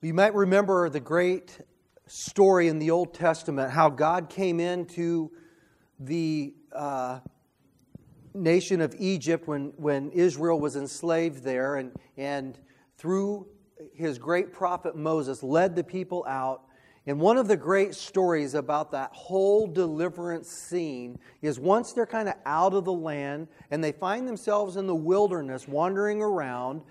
You might remember the great story in the Old Testament, how God came into the nation of Egypt when Israel was enslaved there, and through His great prophet Moses led the people out. And one of the great stories about that whole deliverance scene is once they're kind of out of the land and they find themselves in the wilderness wandering around,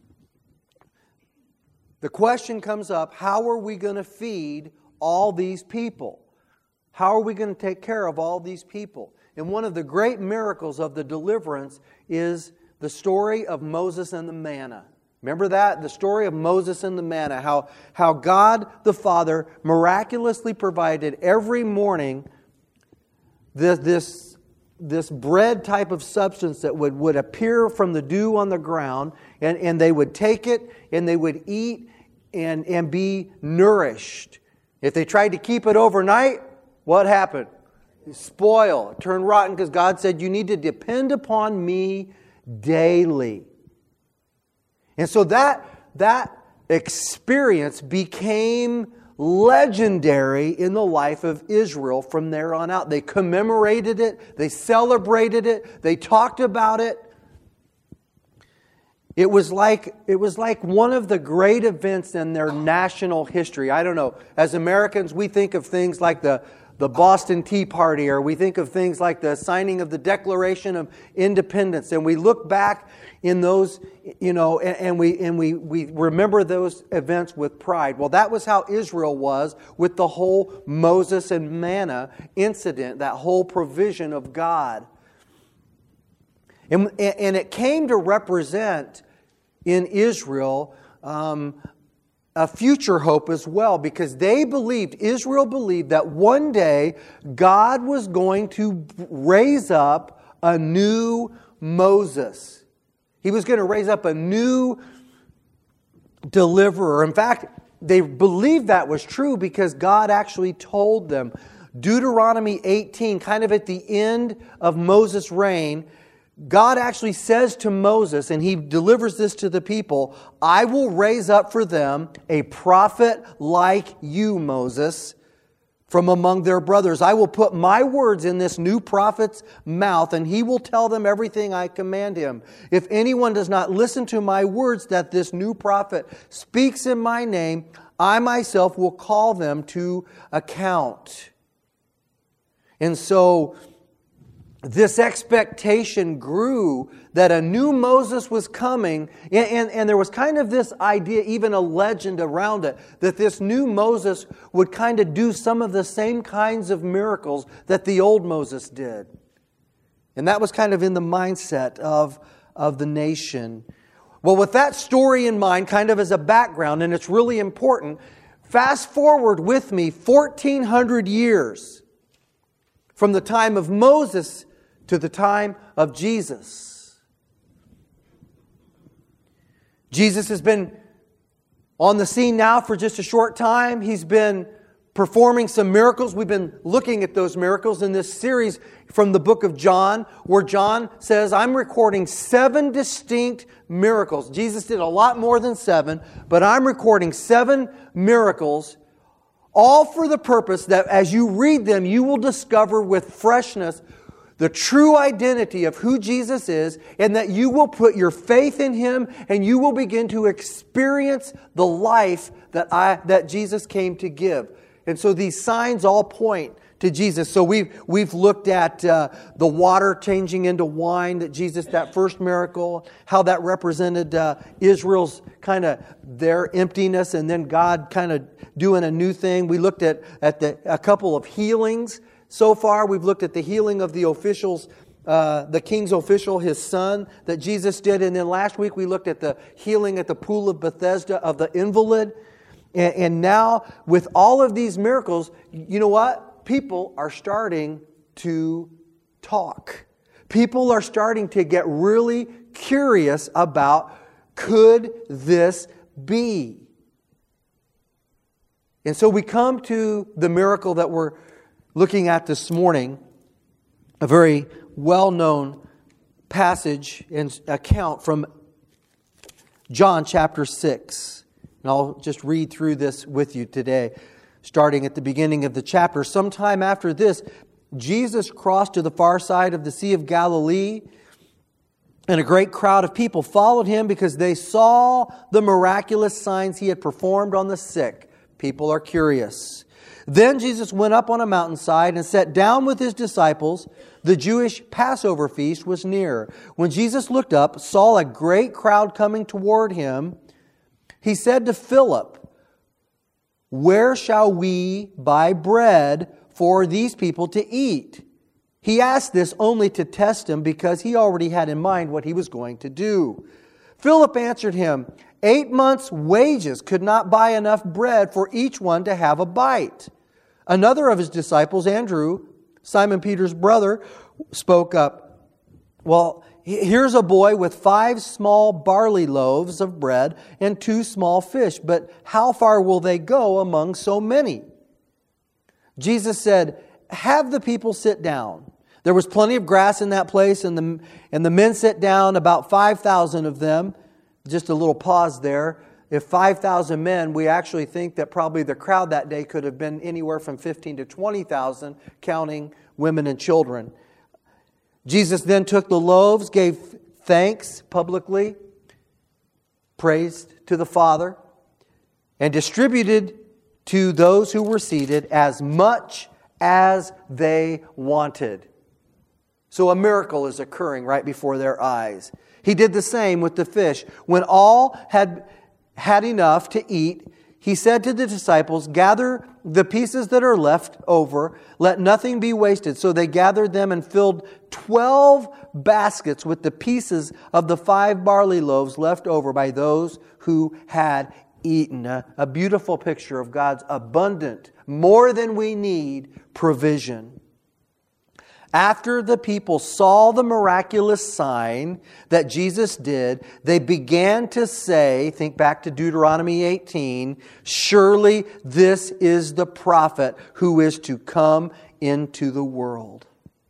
the question comes up, how are we going to feed all these people? How are we going to take care of all these people? And one of the great miracles of the deliverance is the story of Moses and the manna. Remember that? The story of Moses and the manna. How God the Father miraculously provided every morning this bread type of substance that would appear from the dew on the ground, and they would take it and they would eat and be nourished. If they tried to keep it overnight, what happened? It spoiled, it turned rotten, because God said, you need to depend upon me daily. And so that experience became legendary in the life of Israel from there on out. They commemorated it, they celebrated it, they talked about it. It was like one of the great events in their national history. I don't know, as Americans we think of things like the Boston Tea Party, or we think of things like the signing of the Declaration of Independence, and we look back in those, and we remember those events with pride. Well, that was how Israel was with the whole Moses and manna incident, that whole provision of God. And it came to represent in Israel a future hope as well, because Israel believed that one day God was going to raise up a new Moses. He was going to raise up a new deliverer. In fact, they believed that was true because God actually told them. Deuteronomy 18, kind of at the end of Moses' reign, God actually says to Moses, and he delivers this to the people, I will raise up for them a prophet like you, Moses, from among their brothers. I will put my words in this new prophet's mouth, and he will tell them everything I command him. If anyone does not listen to my words that this new prophet speaks in my name, I myself will call them to account. And so this expectation grew that a new Moses was coming, and there was kind of this idea, even a legend around it, that this new Moses would kind of do some of the same kinds of miracles that the old Moses did. And that was kind of in the mindset of the nation. Well, with that story in mind, kind of as a background, and it's really important, fast forward with me 1,400 years from the time of Moses to the time of Jesus. Jesus has been on the scene now for just a short time. He's been performing some miracles. We've been looking at those miracles in this series from the book of John, where John says, I'm recording 7 distinct miracles. Jesus did a lot more than 7, but I'm recording 7 miracles, all for the purpose that as you read them, you will discover with freshness the true identity of who Jesus is, and that you will put your faith in Him, and you will begin to experience the life that Jesus came to give. And so these signs all point to Jesus. So we've looked at the water changing into wine, that first miracle, how that represented Israel's kind of their emptiness, and then God kind of doing a new thing. We looked at a couple of healings. So far, we've looked at the healing of the officials, the king's official, his son, that Jesus did. And then last week, we looked at the healing at the pool of Bethesda of the invalid. And now, with all of these miracles, you know what? People are starting to talk. People are starting to get really curious about, could this be? And so we come to the miracle that we're looking at this morning, a very well-known passage and account from John chapter 6. And I'll just read through this with you today, starting at the beginning of the chapter. Sometime after this, Jesus crossed to the far side of the Sea of Galilee, and a great crowd of people followed him because they saw the miraculous signs he had performed on the sick. People are curious. Then Jesus went up on a mountainside and sat down with his disciples. The Jewish Passover feast was near. When Jesus looked up, saw a great crowd coming toward him, he said to Philip, "Where shall we buy bread for these people to eat?" He asked this only to test him because he already had in mind what he was going to do. Philip answered him, 8 months' wages could not buy enough bread for each one to have a bite. Another of his disciples, Andrew, Simon Peter's brother, spoke up. "Well, here's a boy with 5 small barley loaves of bread and 2 small fish, but how far will they go among so many?" Jesus said, "Have the people sit down." There was plenty of grass in that place, and the men sat down, about 5,000 of them. Just a little pause there. If 5,000 men, we actually think that probably the crowd that day could have been anywhere from 15 to 20,000, counting women and children. Jesus then took the loaves, gave thanks publicly, praised to the Father, and distributed to those who were seated as much as they wanted. So a miracle is occurring right before their eyes. He did the same with the fish. When all had enough to eat, he said to the disciples, "Gather the pieces that are left over. Let nothing be wasted." So they gathered them and filled 12 baskets with the pieces of the 5 barley loaves left over by those who had eaten. A beautiful picture of God's abundant, more than we need, provision. After the people saw the miraculous sign that Jesus did, they began to say, think back to Deuteronomy 18, "Surely this is the prophet who is to come into the world."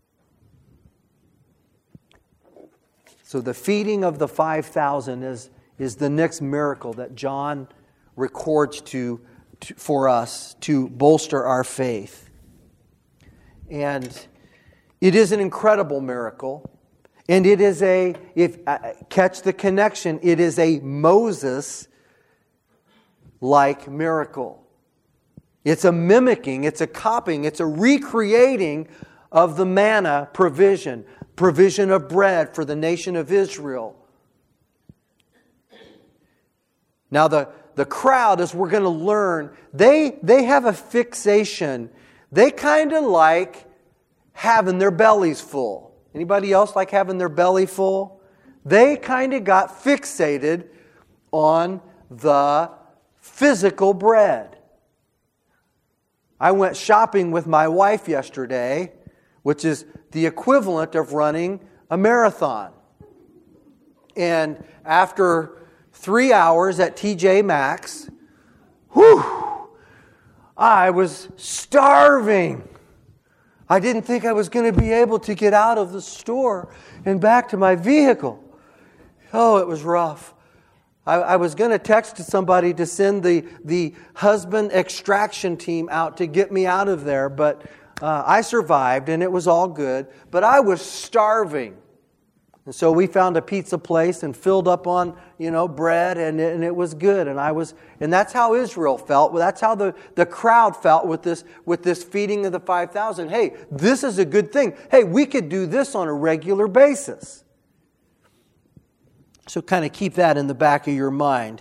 So the feeding of the 5,000 is the next miracle that John records for us to bolster our faith. And it is an incredible miracle. And it is catch the connection, it is a Moses-like miracle. It's a mimicking, it's a copying, it's a recreating of the manna provision of bread for the nation of Israel. Now the crowd, as we're going to learn, they have a fixation. They kind of like having their bellies full. Anybody else like having their belly full? They kind of got fixated on the physical bread. I went shopping with my wife yesterday, which is the equivalent of running a marathon. And after 3 hours at TJ Maxx, I was starving. I didn't think I was going to be able to get out of the store and back to my vehicle. Oh, it was rough. I was going to text somebody to send the husband extraction team out to get me out of there, but I survived and it was all good. But I was starving. And so we found a pizza place and filled up on, bread, and it was good. And that's how Israel felt. Well, that's how the crowd felt with this feeding of the 5,000. Hey, this is a good thing. Hey, we could do this on a regular basis. So kind of keep that in the back of your mind.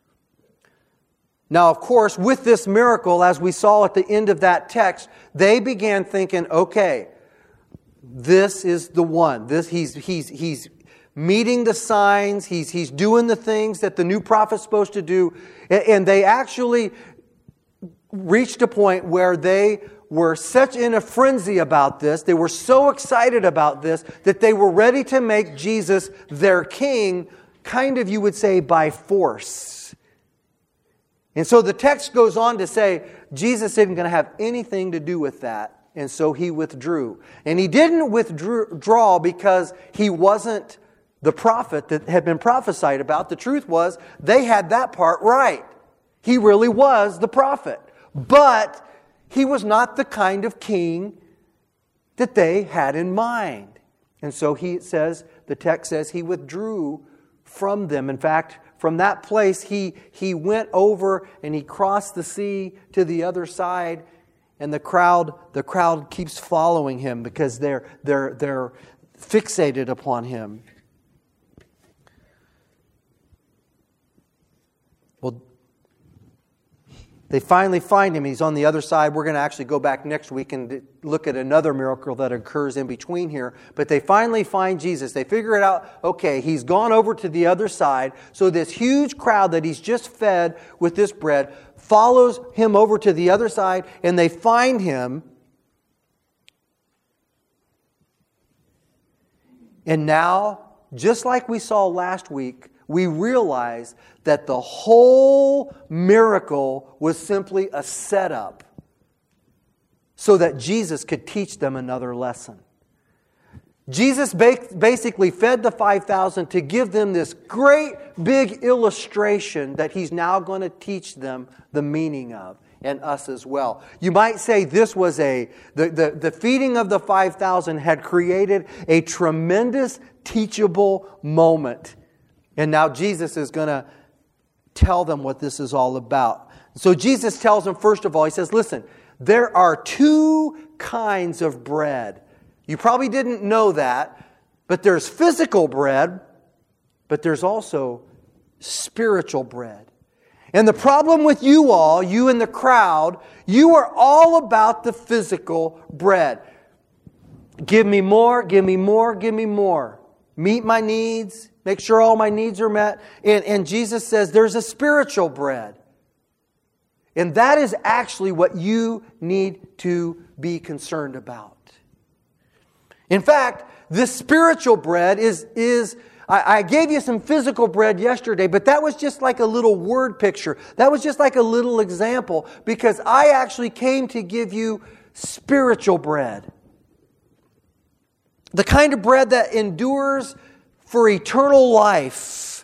Now, of course, with this miracle, as we saw at the end of that text, they began thinking, okay, this is the one. He's meeting the signs. He's doing the things that the new prophet's supposed to do. And they actually reached a point where they were such in a frenzy about this. They were so excited about this that they were ready to make Jesus their king, kind of, you would say, by force. And so the text goes on to say Jesus isn't going to have anything to do with that. And so he withdrew. And he didn't withdraw because he wasn't the prophet that had been prophesied about. The truth was, they had that part right. He really was the prophet. But he was not the kind of king that they had in mind. And so the text says he withdrew from them. In fact, from that place, he went over and he crossed the sea to the other side. And the crowd keeps following him because they're fixated upon him. Well, they finally find him. He's on the other side. We're going to actually go back next week and look at another miracle that occurs in between here. But they finally find Jesus. They figure it out. Okay, he's gone over to the other side. So this huge crowd that he's just fed with this bread follows him over to the other side, and they find him. And now, just like we saw last week, we realize that the whole miracle was simply a setup so that Jesus could teach them another lesson. Jesus basically fed the 5,000 to give them this great big illustration that he's now going to teach them the meaning of, and us as well. You might say this was the feeding of the 5,000 had created a tremendous teachable moment. And now Jesus is going to tell them what this is all about. So Jesus tells them, first of all, he says, listen, there are two kinds of bread. You probably didn't know that, but there's physical bread, but there's also spiritual bread. And the problem with you all, you in the crowd, you are all about the physical bread. Give me more, give me more, give me more. Meet my needs, make sure all my needs are met. And Jesus says there's a spiritual bread. And that is actually what you need to be concerned about. In fact, this spiritual bread is I gave you some physical bread yesterday, but that was just like a little word picture. That was just like a little example, because I actually came to give you spiritual bread. The kind of bread that endures for eternal life.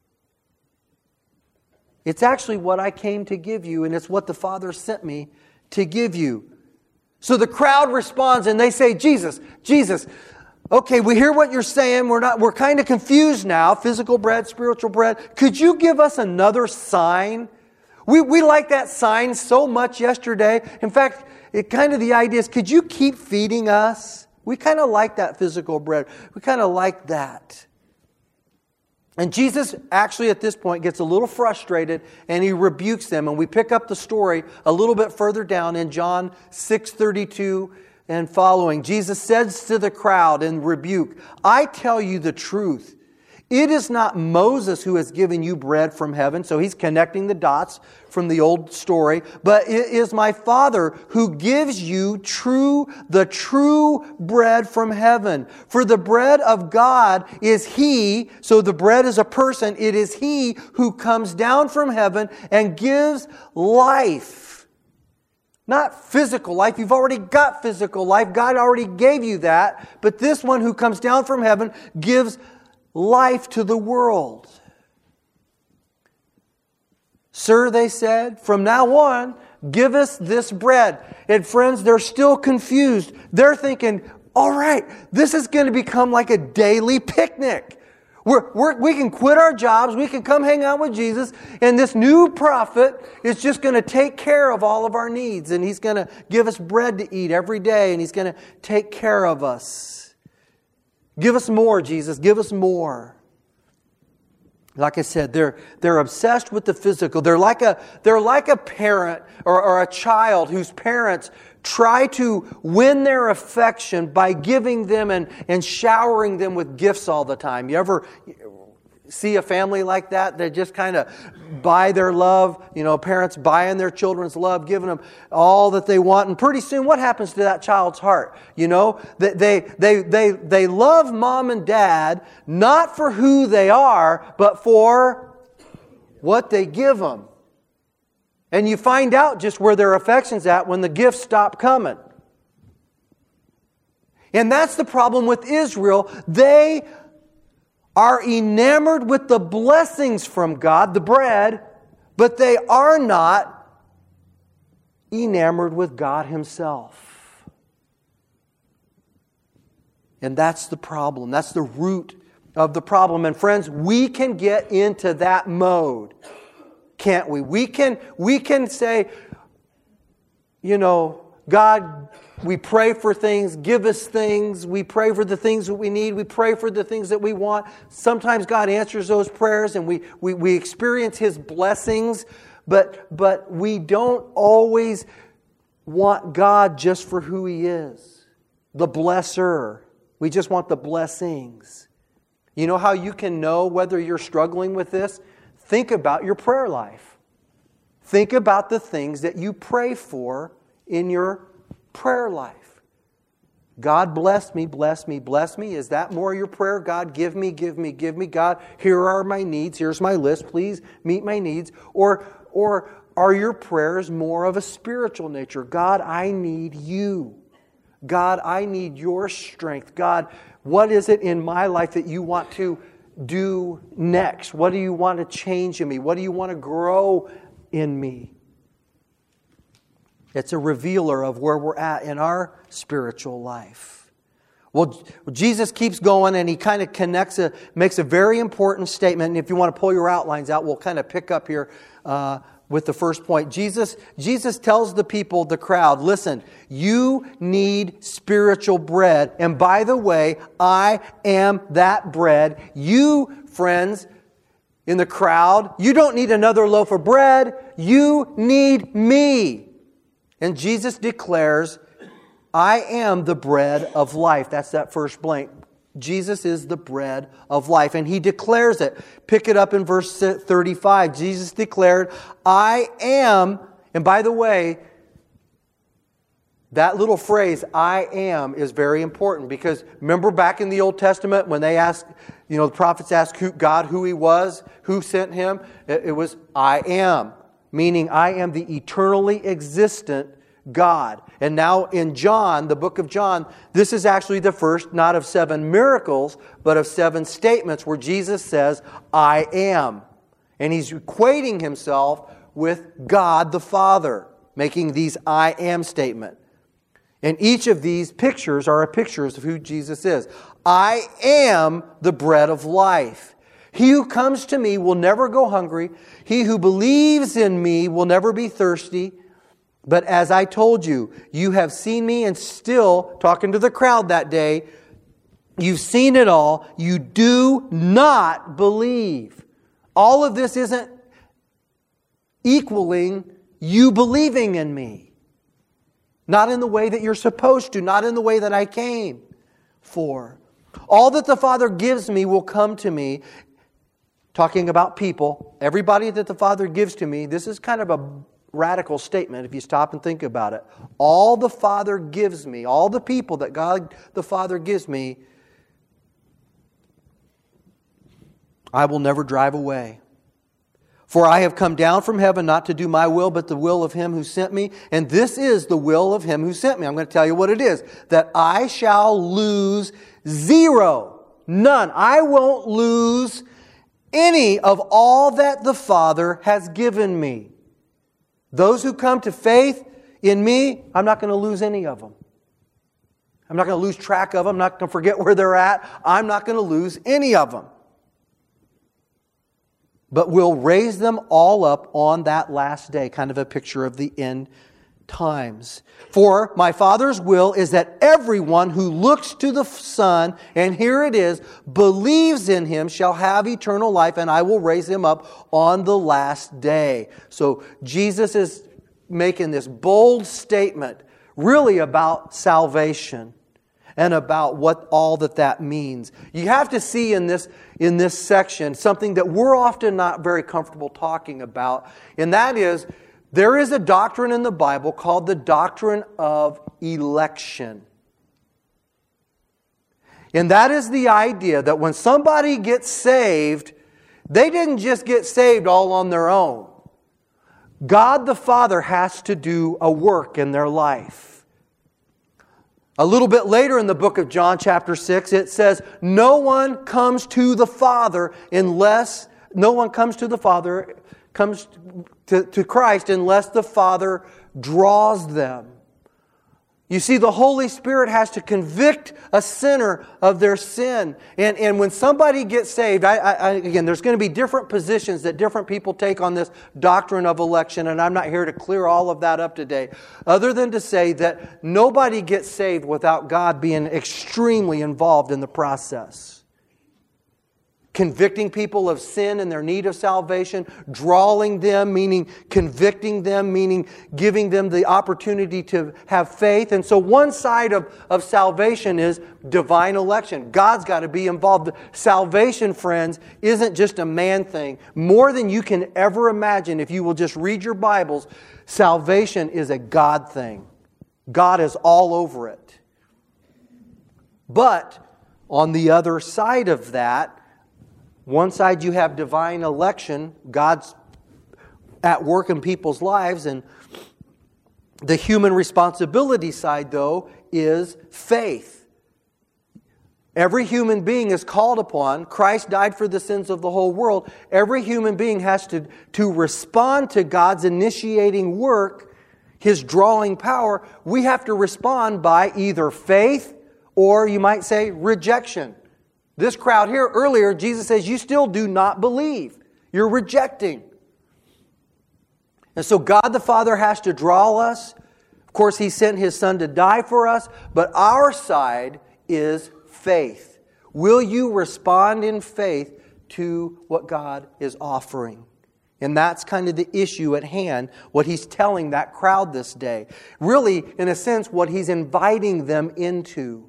It's actually what I came to give you, and it's what the Father sent me to give you. So the crowd responds and they say, Jesus, okay, we hear what you're saying. We're kind of confused now. Physical bread, spiritual bread. Could you give us another sign? We liked that sign so much yesterday. In fact, the idea is, could you keep feeding us? We kind of like that physical bread. We kind of like that. And Jesus actually at this point gets a little frustrated and he rebukes them. And we pick up the story a little bit further down in John 6:32 and following. Jesus says to the crowd in rebuke, I tell you the truth. It is not Moses who has given you bread from heaven. So he's connecting the dots from the old story. But it is my Father who gives you the true bread from heaven. For the bread of God is He. So the bread is a person. It is He who comes down from heaven and gives life. Not physical life. You've already got physical life. God already gave you that. But this one who comes down from heaven gives life to the world. Sir, they said, from now on, give us this bread. And friends, they're still confused. They're thinking, all right, this is going to become like a daily picnic. We can quit our jobs, we can come hang out with Jesus, and this new prophet is just going to take care of all of our needs, and he's going to give us bread to eat every day, and he's going to take care of us. Give us more, Jesus. Give us more. Like I said, they're obsessed with the physical. They're like a parent or a child whose parents try to win their affection by giving them and showering them with gifts all the time. You ever see a family like that? They just kind of buy their love, parents buying their children's love, giving them all that they want. And pretty soon, what happens to that child's heart? They love mom and dad not for who they are, but for what they give them. And you find out just where their affection's at when the gifts stop coming. And that's the problem with Israel. They are enamored with the blessings from God, the bread, but they are not enamored with God Himself. And that's the problem. That's the root of the problem. And friends, we can get into that mode, can't we? We can say, God, we pray for things, give us things. We pray for the things that we need. We pray for the things that we want. Sometimes God answers those prayers and we experience His blessings, but we don't always want God just for who He is, the blesser. We just want the blessings. You know how you can know whether you're struggling with this? Think about your prayer life. Think about the things that you pray for in your prayer life. God bless me, bless me, bless me. Is that more your prayer? God, give me, give me, give me. God, here are my needs. Here's my list. Please meet my needs. Or are your prayers more of a spiritual nature? God, I need you. God, I need your strength. God, what is it in my life that you want to do next? What do you want to change in me? What do you want to grow in me? It's a revealer of where we're at in our spiritual life. Well, Jesus keeps going and He kind of makes a very important statement. And if you want to pull your outlines out, we'll kind of pick up here with the first point. Jesus tells the people, the crowd, listen, you need spiritual bread. And by the way, I am that bread. You, friends, in the crowd, you don't need another loaf of bread. You need me. And Jesus declares, I am the bread of life. That's that first blank. Jesus is the bread of life. And He declares it. Pick it up in verse 35. Jesus declared, I am, and by the way, that little phrase, I am, is very important because remember back in the Old Testament when they asked, the prophets asked God who He was, who sent Him? It was, I am. Meaning, I am the eternally existent God. And now in John, the book of John, this is actually the first, not of 7 miracles, but of 7 statements where Jesus says, I am. And He's equating Himself with God the Father, making these I am statement. And each of these pictures are pictures of who Jesus is. I am the bread of life. He who comes to me will never go hungry. He who believes in me will never be thirsty. But as I told you, you have seen me, and still, talking to the crowd that day, you've seen it all. You do not believe. All of this isn't equaling you believing in me. Not in the way that you're supposed to, not in the way that I came for. All that the Father gives me will come to me. Talking about people, everybody that the Father gives to me, this is kind of a radical statement if you stop and think about it. All the Father gives me, all the people that God the Father gives me, I will never drive away. For I have come down from heaven not to do my will, but the will of Him who sent me. And this is the will of Him who sent me. I'm going to tell you what it is. That I shall lose zero. None. I won't lose any of all that the Father has given me. Those who come to faith in me, I'm not going to lose any of them. I'm not going to lose track of them. I'm not going to forget where they're at. I'm not going to lose any of them. But we'll raise them all up on that last day, kind of a picture of the end times. For my Father's will is that everyone who looks to the Son, and here it is, believes in Him shall have eternal life, and I will raise him up on the last day. So Jesus is making this bold statement really about salvation and about what all that means. You have to see in this section something that we're often not very comfortable talking about, and that is there is a doctrine in the Bible called the doctrine of election. And that is the idea that when somebody gets saved, they didn't just get saved all on their own. God the Father has to do a work in their life. A little bit later in the book of John chapter 6, it says, no one comes to the Father comes to Christ unless the Father draws them. You see, the Holy Spirit has to convict a sinner of their sin. And when somebody gets saved, again, there's going to be different positions that different people take on this doctrine of election, and I'm not here to clear all of that up today, other than to say that nobody gets saved without God being extremely involved in the process. Convicting people of sin and their need of salvation, drawing them, meaning convicting them, meaning giving them the opportunity to have faith. And so one side of salvation is divine election. God's got to be involved. Salvation, friends, isn't just a man thing. More than you can ever imagine if you will just read your Bibles, salvation is a God thing. God is all over it. But on the other side of that, one side you have divine election, God's at work in people's lives, and the human responsibility side, though, is faith. Every human being is called upon. Christ died for the sins of the whole world. Every human being has to respond to God's initiating work, His drawing power. We have to respond by either faith or, you might say, rejection. This crowd here earlier, Jesus says, you still do not believe. You're rejecting. And so God the Father has to draw us. Of course, He sent His Son to die for us. But our side is faith. Will you respond in faith to what God is offering? And that's kind of the issue at hand, what He's telling that crowd this day. Really, in a sense, what He's inviting them into.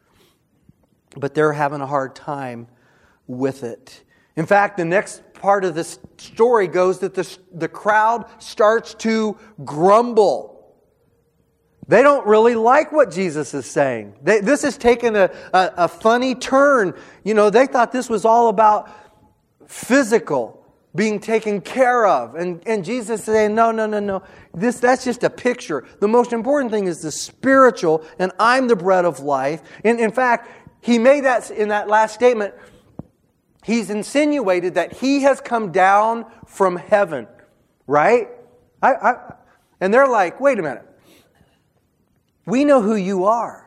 But they're having a hard time with it. In fact, the next part of this story goes that the crowd starts to grumble. They don't really like what Jesus is saying. This has taken a funny turn. You know, they thought this was all about physical, being taken care of. And Jesus is saying, no. That's just a picture. The most important thing is the spiritual, and I'm the bread of life. And in fact, He made that in that last statement. He's insinuated that He has come down from heaven, right? And they're like, wait a minute. We know who you are.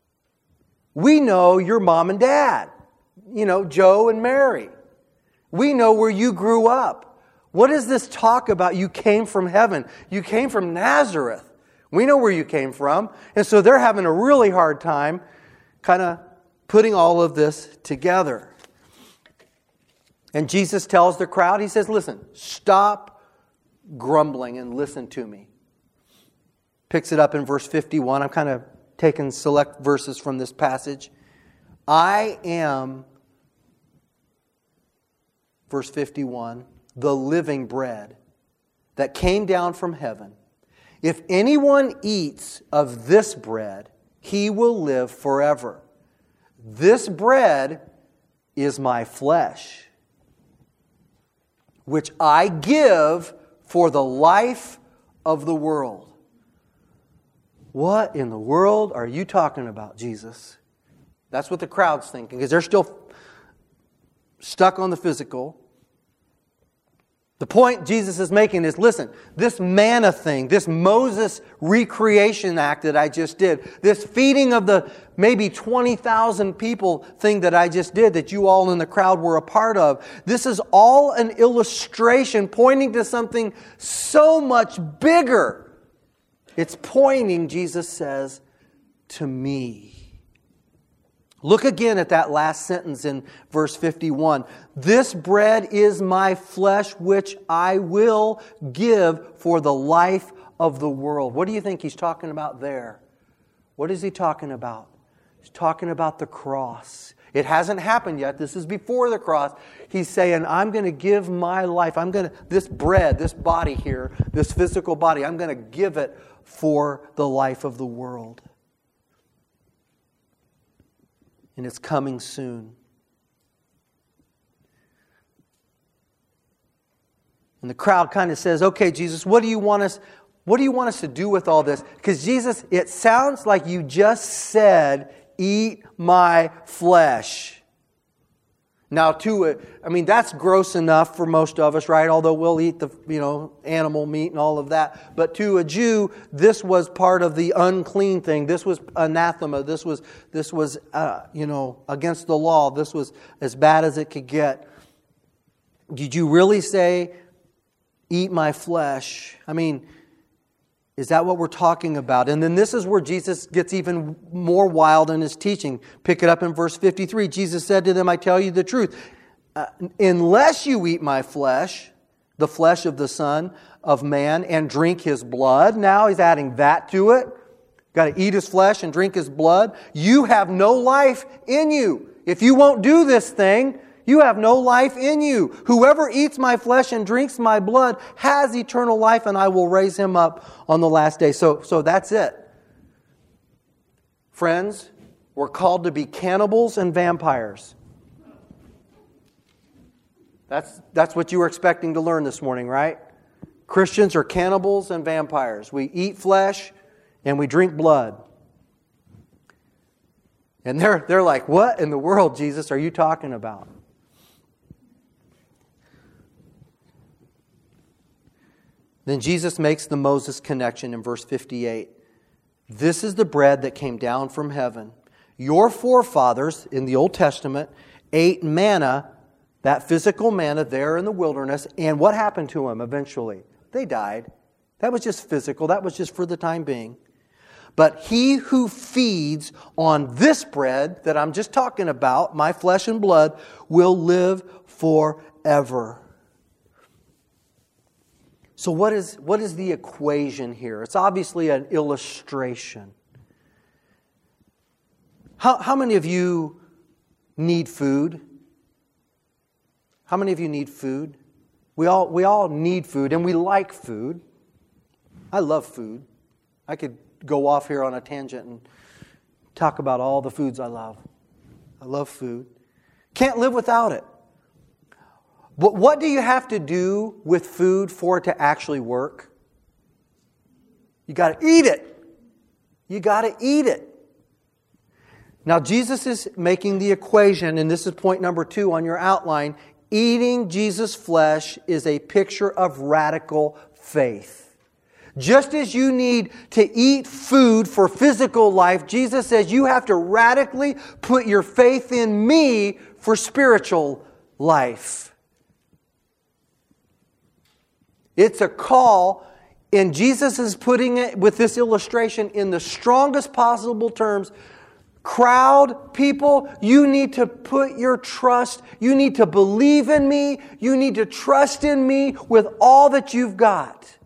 We know your mom and dad. You know, Joe and Mary. We know where you grew up. What is this talk about you came from heaven? You came from Nazareth. We know where you came from. And so they're having a really hard time kind of putting all of this together. And Jesus tells the crowd, He says, listen, stop grumbling and listen to me. Picks it up in verse 51. I'm kind of taking select verses from this passage. I am, verse 51, the living bread that came down from heaven. If anyone eats of this bread, he will live forever. This bread is my flesh, which I give for the life of the world. What in the world are you talking about, Jesus? That's what the crowd's thinking, because they're still stuck on the physical. The point Jesus is making is, listen, this manna thing, this Moses recreation act that I just did, this feeding of the maybe 20,000 people thing that I just did, that you all in the crowd were a part of, this is all an illustration pointing to something so much bigger. It's pointing, Jesus says, to me. Look again at that last sentence in verse 51. This bread is my flesh, which I will give for the life of the world. What do you think He's talking about there? What is He talking about? He's talking about the cross. It hasn't happened yet. This is before the cross. He's saying, I'm going to give my life. This bread, this body here, this physical body, I'm going to give it for the life of the world. And it's coming soon. And the crowd kind of says, okay, Jesus, what do you want us to do with all this? Because Jesus, it sounds like you just said, eat my flesh. Now, that's gross enough for most of us, right? Although we'll eat the, animal meat and all of that. But to a Jew, this was part of the unclean thing. This was anathema. This was against the law. This was as bad as it could get. Did you really say, eat my flesh? Is that what we're talking about? And then this is where Jesus gets even more wild in His teaching. Pick it up in verse 53. Jesus said to them, I tell you the truth. Unless you eat my flesh, the flesh of the Son of Man, and drink His blood. Now He's adding that to it. Got to eat His flesh and drink His blood. You have no life in you. If you won't do this thing, you have no life in you. Whoever eats my flesh and drinks my blood has eternal life, and I will raise him up on the last day. So that's it. Friends, we're called to be cannibals and vampires. That's what you were expecting to learn this morning, right? Christians are cannibals and vampires. We eat flesh and we drink blood. And they're like, what in the world, Jesus, are you talking about? Then Jesus makes the Moses connection in verse 58. This is the bread that came down from heaven. Your forefathers in the Old Testament ate manna, that physical manna there in the wilderness. And what happened to them eventually? They died. That was just physical. That was just for the time being. But he who feeds on this bread that I'm just talking about, my flesh and blood, will live forever. So what is the equation here? It's obviously an illustration. How many of you need food? How many of you need food? We all need food, and we like food. I love food. I could go off here on a tangent and talk about all the foods I love. I love food. Can't live without it. But what do you have to do with food for it to actually work? You got to eat it. You got to eat it. Now, Jesus is making the equation, and this is point number 2 on your outline. Eating Jesus' flesh is a picture of radical faith. Just as you need to eat food for physical life, Jesus says you have to radically put your faith in me for spiritual life. It's a call, and Jesus is putting it with this illustration in the strongest possible terms. Crowd, people, you need to put your trust, you need to believe in me, you need to trust in me with all that you've got.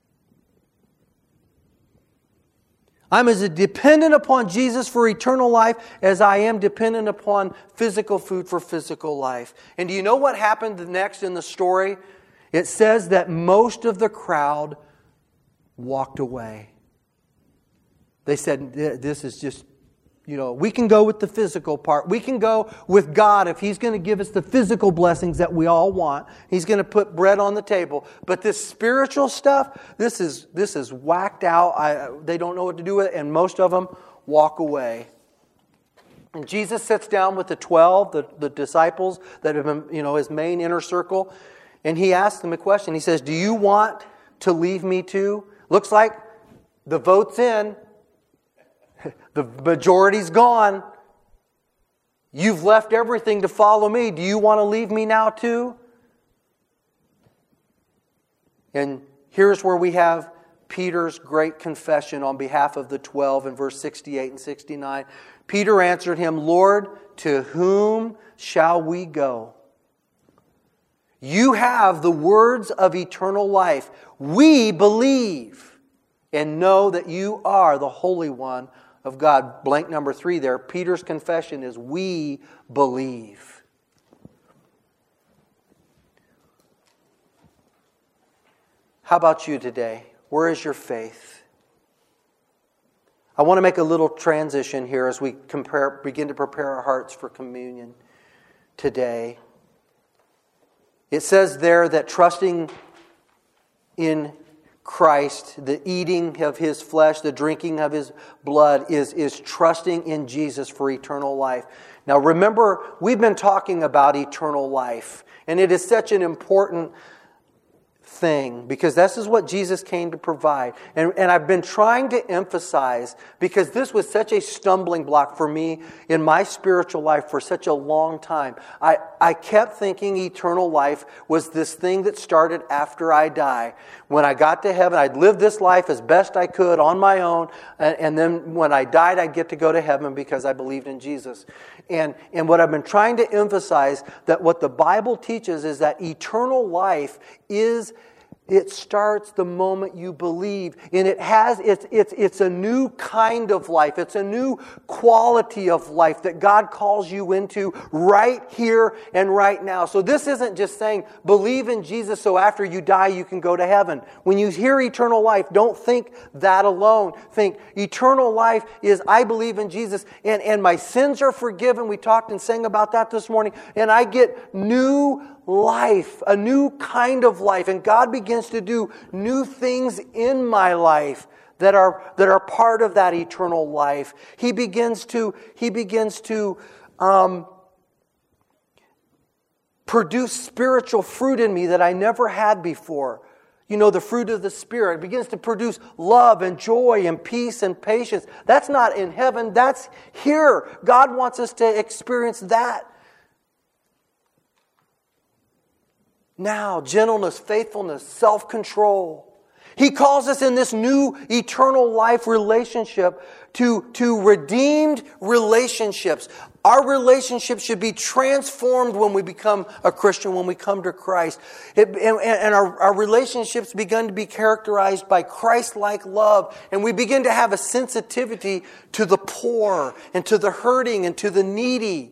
I'm as dependent upon Jesus for eternal life as I am dependent upon physical food for physical life. And do you know what happened next in the story? It says that most of the crowd walked away. They said, this is just, we can go with the physical part. We can go with God if He's going to give us the physical blessings that we all want. He's going to put bread on the table. But this spiritual stuff, this is whacked out. They don't know what to do with it, and most of them walk away. And Jesus sits down with the 12, the disciples that have been, His main inner circle. And He asks them a question. He says, do you want to leave me too? Looks like the vote's in. The majority's gone. You've left everything to follow me. Do you want to leave me now too? And here's where we have Peter's great confession on behalf of the 12 in verse 68 and 69. Peter answered him, Lord, to whom shall we go? You have the words of eternal life. We believe and know that you are the Holy One of God. Blank number 3 there. Peter's confession is we believe. How about you today? Where is your faith? I want to make a little transition here as we begin to prepare our hearts for communion today. It says there that trusting in Christ, the eating of His flesh, the drinking of His blood is trusting in Jesus for eternal life. Now remember, we've been talking about eternal life, and it is such an important thing because this is what Jesus came to provide. And I've been trying to emphasize, because this was such a stumbling block for me in my spiritual life for such a long time. I kept thinking eternal life was this thing that started after I die. When I got to heaven, I'd live this life as best I could on my own, and then when I died, I'd get to go to heaven because I believed in Jesus. And what I've been trying to emphasize, that what the Bible teaches is that eternal life it starts the moment you believe. And it's a new kind of life. It's a new quality of life that God calls you into right here and right now. So this isn't just saying, believe in Jesus so after you die you can go to heaven. When you hear eternal life, don't think that alone. Think eternal life is, I believe in Jesus and my sins are forgiven. We talked and sang about that this morning. And I get new life, a new kind of life, and God begins to do new things in my life that are part of that eternal life. He begins to produce spiritual fruit in me that I never had before. You know, the fruit of the Spirit. It begins to produce love and joy and peace and patience. That's not in heaven, that's here. God wants us to experience that. Now, gentleness, faithfulness, self-control. He calls us in this new eternal life relationship to redeemed relationships. Our relationships should be transformed when we become a Christian, when we come to Christ. And our relationships begin to be characterized by Christ-like love. And we begin to have a sensitivity to the poor and to the hurting and to the needy.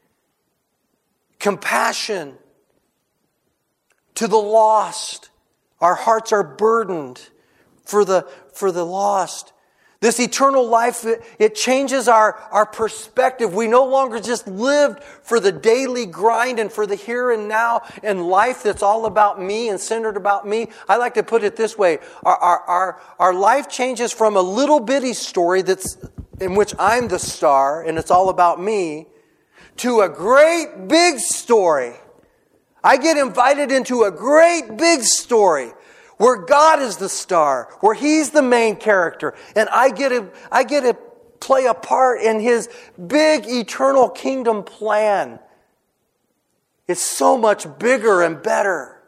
Compassion. To the lost. Our hearts are burdened for the lost. This eternal life, it changes our perspective. We no longer just lived for the daily grind and for the here and now and life that's all about me and centered about me. I like to put it this way. Our life changes from a little bitty story that's in which I'm the star and it's all about me to a great big story. I get invited into a great big story where God is the star, where He's the main character, and I get to play a part in His big eternal kingdom plan. It's so much bigger and better.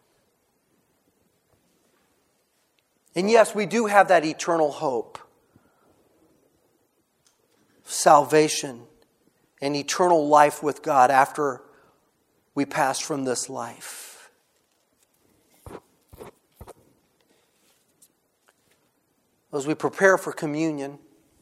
And yes, we do have that eternal hope. Salvation and eternal life with God after we pass from this life. As we prepare for communion,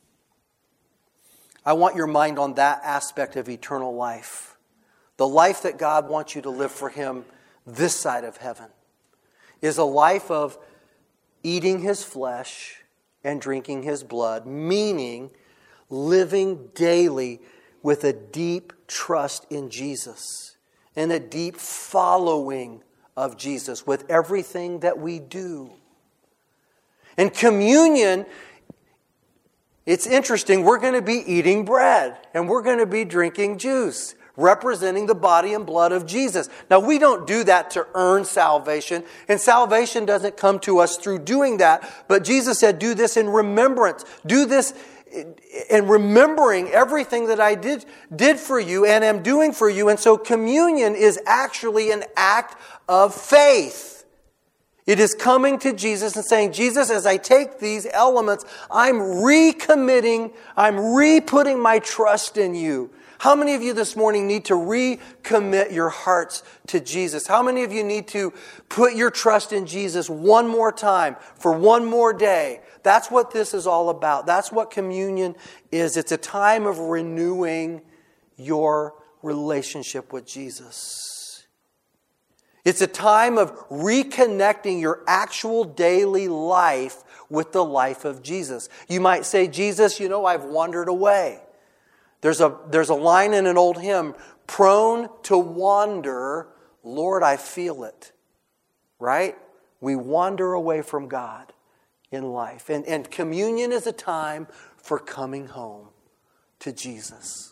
I want your mind on that aspect of eternal life. The life that God wants you to live for Him this side of heaven is a life of eating His flesh and drinking His blood, meaning living daily with a deep trust in Jesus. And a deep following of Jesus with everything that we do. And communion, it's interesting, we're going to be eating bread and we're going to be drinking juice, representing the body and blood of Jesus. Now, we don't do that to earn salvation, and salvation doesn't come to us through doing that, but Jesus said, do this in remembrance. Do this and remembering everything that I did for you and am doing for you. And so communion is actually an act of faith. It is coming to Jesus and saying, Jesus, as I take these elements, I'm recommitting, I'm re-putting my trust in you. How many of you this morning need to recommit your hearts to Jesus? How many of you need to put your trust in Jesus one more time for one more day? That's what this is all about. That's what communion is. It's a time of renewing your relationship with Jesus. It's a time of reconnecting your actual daily life with the life of Jesus. You might say, Jesus, I've wandered away. There's a line in an old hymn, prone to wander, Lord, I feel it. Right? we wander away from God in life. And communion is a time for coming home to Jesus.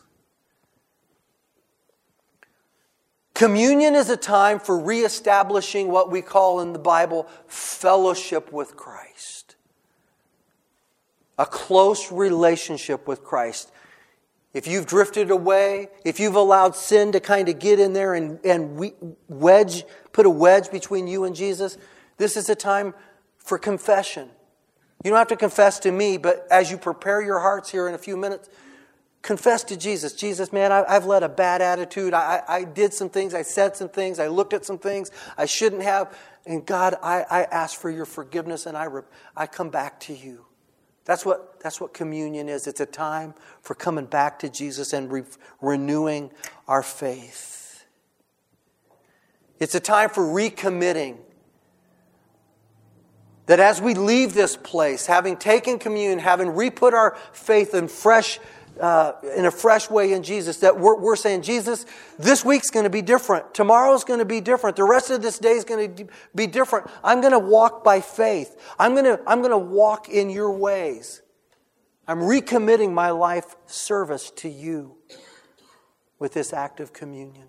Communion is a time for reestablishing what we call in the Bible fellowship with Christ. A close relationship with Christ. If you've drifted away, if you've allowed sin to kind of get in there and put a wedge between you and Jesus, this is a time for confession. You don't have to confess to me, but as you prepare your hearts here in a few minutes, confess to Jesus. Jesus, man, I've led a bad attitude. I did some things. I said some things. I looked at some things I shouldn't have. And God, I ask for your forgiveness and I come back to you. That's what communion is. It's a time for coming back to Jesus and renewing our faith. It's a time for recommitting. That as we leave this place, having taken communion, having re-put our faith in a fresh way in Jesus, that we're saying, Jesus, this week's going to be different. Tomorrow's going to be different. The rest of this day is going to be different. I'm going to walk by faith. I'm going to walk in your ways. I'm recommitting my life service to you with this act of communion.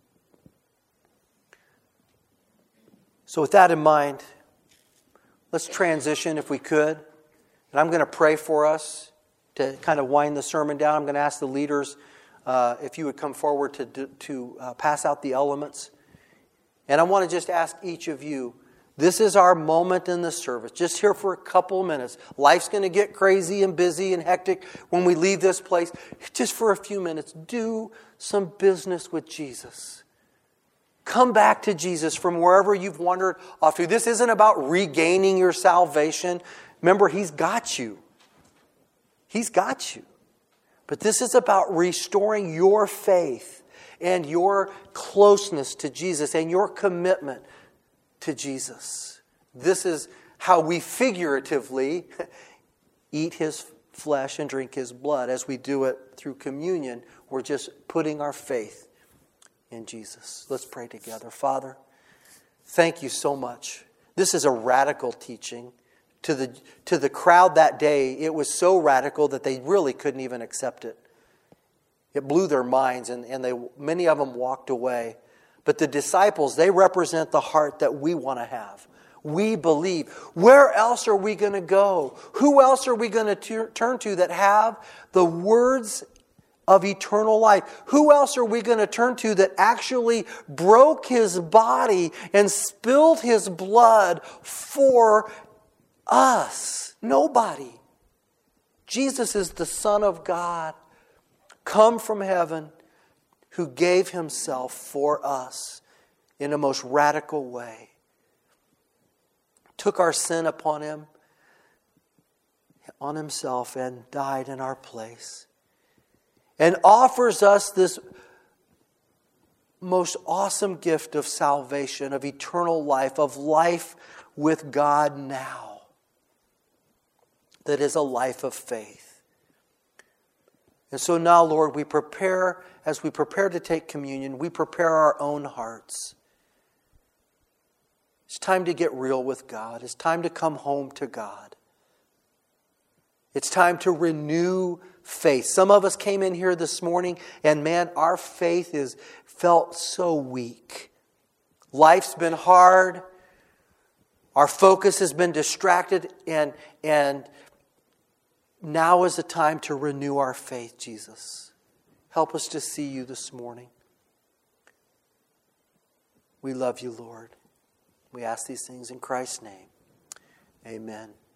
So with that in mind, let's transition if we could. And I'm going to pray for us to kind of wind the sermon down. I'm going to ask the leaders if you would come forward to pass out the elements. And I want to just ask each of you, this is our moment in the service. Just here for a couple of minutes. Life's going to get crazy and busy and hectic when we leave this place. Just for a few minutes, do some business with Jesus. Come back to Jesus from wherever you've wandered off to. This isn't about regaining your salvation. Remember, He's got you. He's got you. But this is about restoring your faith and your closeness to Jesus and your commitment to Jesus. This is how we figuratively eat His flesh and drink His blood. As we do it through communion, we're just putting our faith in Jesus. Let's pray together. Father, thank you so much. This is a radical teaching. To the crowd that day, it was so radical that they really couldn't even accept it. It blew their minds, and many of them walked away. But the disciples, they represent the heart that we want to have. We believe. Where else are we going to go? Who else are we going to turn to that have the words of eternal life? Who else are we going to turn to that actually broke His body and spilled His blood for us? Nobody. Jesus is the Son of God, come from heaven, who gave Himself for us in a most radical way. Took our sin upon Himself and died in our place. And offers us this most awesome gift of salvation, of eternal life, of life with God now. That is a life of faith. And so now, Lord, as we prepare to take communion, we prepare our own hearts. It's time to get real with God. It's time to come home to God. It's time to renew faith. Some of us came in here this morning, and man, our faith felt so weak. Life's been hard. Our focus has been distracted, and now is the time to renew our faith, Jesus. Help us to see you this morning. We love you, Lord. We ask these things in Christ's name. Amen.